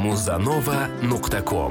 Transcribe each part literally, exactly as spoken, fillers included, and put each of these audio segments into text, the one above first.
muzanova nuqta com.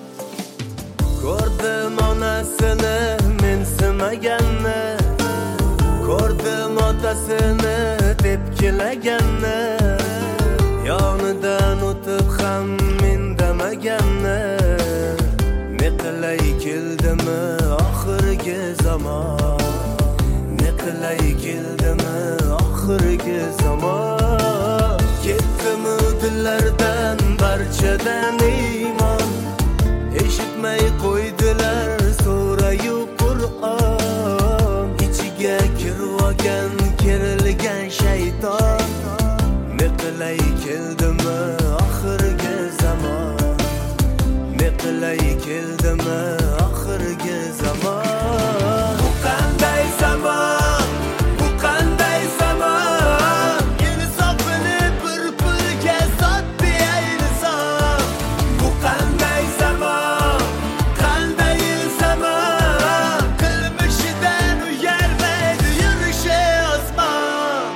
Ko'rdim onasini mensimaganni, ko'rdim otasini tepkilaganni, yonidan o'tib ham indamaganni. Ne qilay keldimi oxirgi zamon, ne qilay keldimi oxirgi zamon. Ketdimi dillardan barchadan iymon, eshitmay qo'ydilar so'rayu Qur'on. Ichiga kirvogan kerilgan shayton, ne qilay keldimi oxirgi zamon, ne qilay keldimi oxirgi zamon. Bu qanday zamon, bu qanday zamon, insofini bir pulga sotdi inson. Bu qanday zamon, qanday zamon, qilmishidan uyalmaydi yurishi osmon.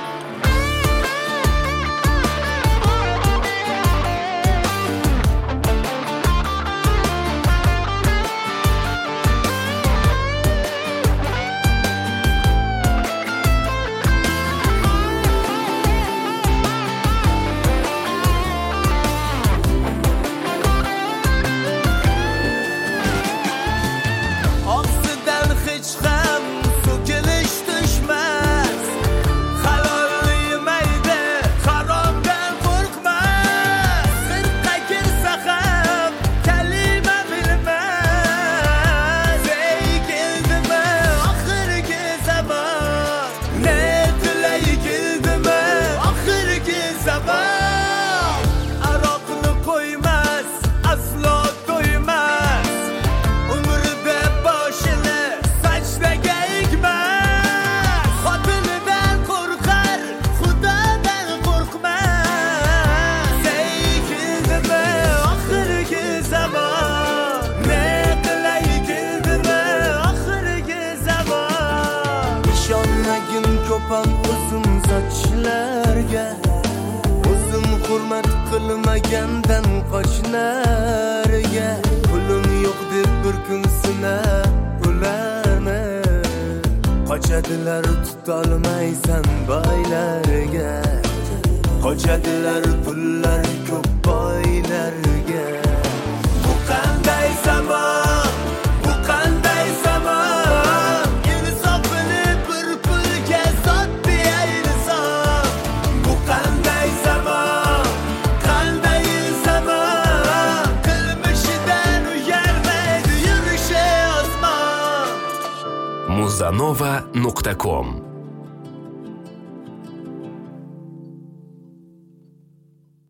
Og'zidan hech ham so'kilish tushmas, halol yemaydi, haromdan qo'rqmas. Sirqa kirsa ham kalima bilmas. Ey keldimi oxirgi zamon, ne tilay keldimi oxirgi zamon. Aroqni qo'ymas, aslo to'ymas, umrida boshini sajdaga egmas. Xotinidan qo'rqar, Xudodan qo'rqmas. Ey keldimi oxirgi zamon, ne qilay keldimi oxirgi zamon. Ishonmagin ko'pam o'zim sochlarga, o'zim hurmat qilmagandan qo'shnilarga. Pulim yo'q deb bir kun sinab ularni, qochadilar tutolmaysan boylarga, qochadilar pullar ko'p boylarga. Bu qanday zamon, bu qanday zamon, insofini bir pulga sotdi inson. Bu qanday zamon, qanday zamon, qilmishidan uyalmaydi yurishi osmon. muzanova nuqta com